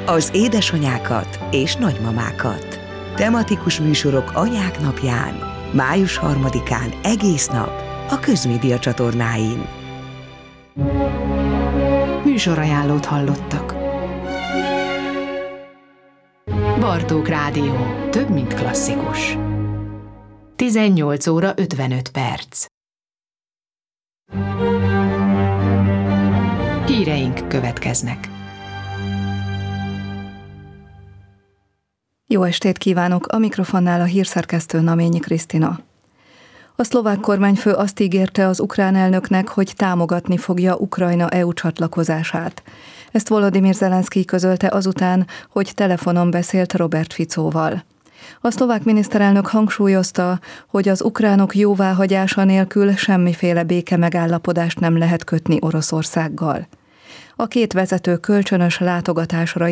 az édesanyákat és nagymamákat. Tematikus műsorok anyák napján, május 3-án egész nap a Közmédia csatornáin. Műsorajánlót hallottak. Bartók Rádió. Több, mint klasszikus. 18 óra 55 perc. Híreink következnek. Jó estét kívánok! A mikrofonnál a hírszerkesztő Naményi Krisztina. A szlovák kormányfő azt ígérte az ukrán elnöknek, hogy támogatni fogja Ukrajna EU csatlakozását. Ezt Volodymyr Zelenszkij közölte azután, hogy telefonon beszélt Robert Ficóval. A szlovák miniszterelnök hangsúlyozta, hogy az ukránok jóváhagyása nélkül semmiféle békemegállapodást nem lehet kötni Oroszországgal. A két vezető kölcsönös látogatásra